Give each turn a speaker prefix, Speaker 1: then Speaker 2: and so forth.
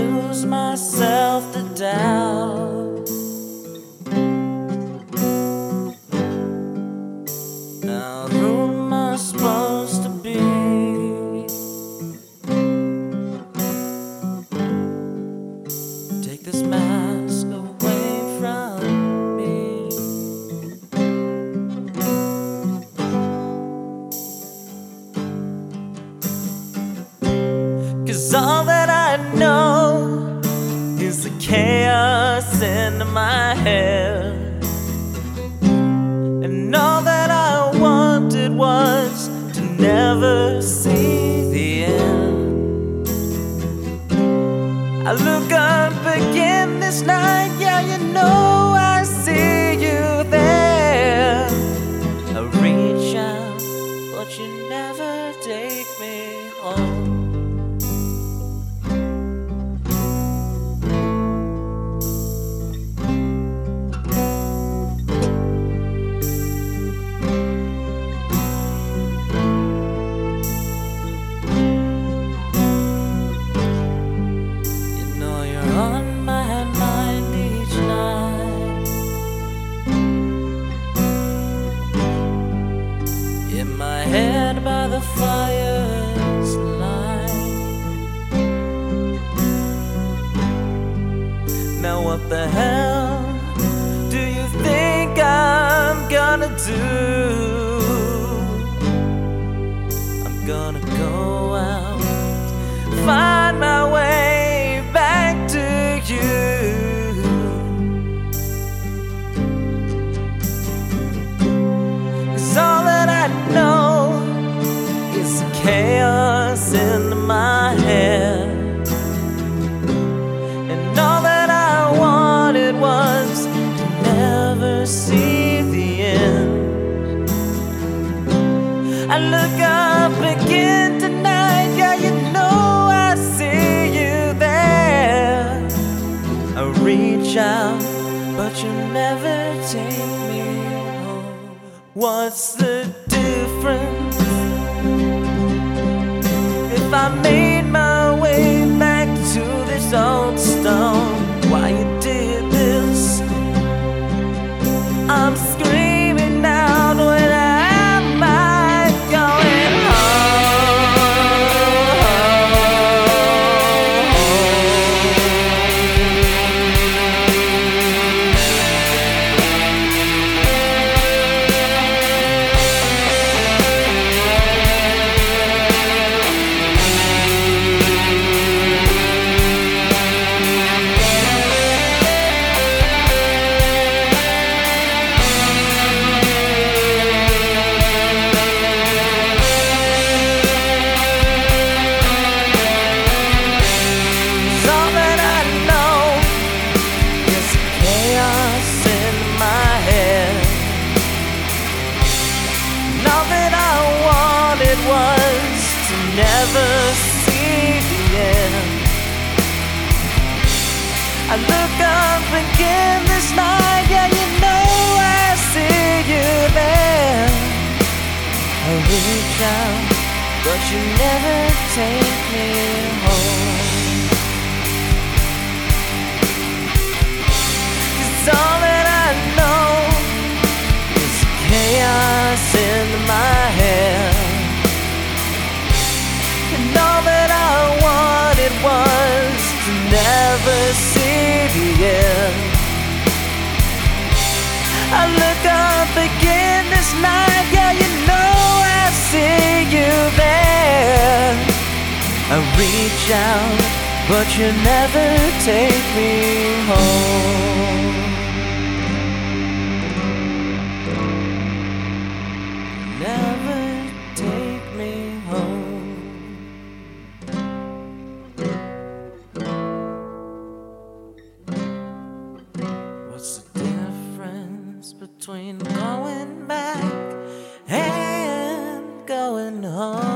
Speaker 1: lose myself to doubt. Now who am I supposed to be? Take this mask away from me. 'Cause all that I know is the chaos in my head, and all that I wanted was to never see the end. I look up again this night, yeah, you know I see you there. I reach out, but you never take me home. In my head by the fire's light. Now what the hell do you think I'm gonna do? I'm gonna go out, find my way back to you. Chaos in my head, and all that I wanted was to never see the end. I look up again tonight, yeah, you know I see you there. I reach out, but you never take me home. What's the difference if I made my way back to this old stone? Why you did this? I'm screaming out, when am I going was to never see the end. I look up again this night, yeah, you know I see you there. I reach out, but you never take me home. 'Cause all that I know is chaos in my head, and all that I wanted was to never see the end. I look up again this night, yeah, you know I see you there. I reach out, but you never take me home. Never take me home. What's the difference between going back and going home?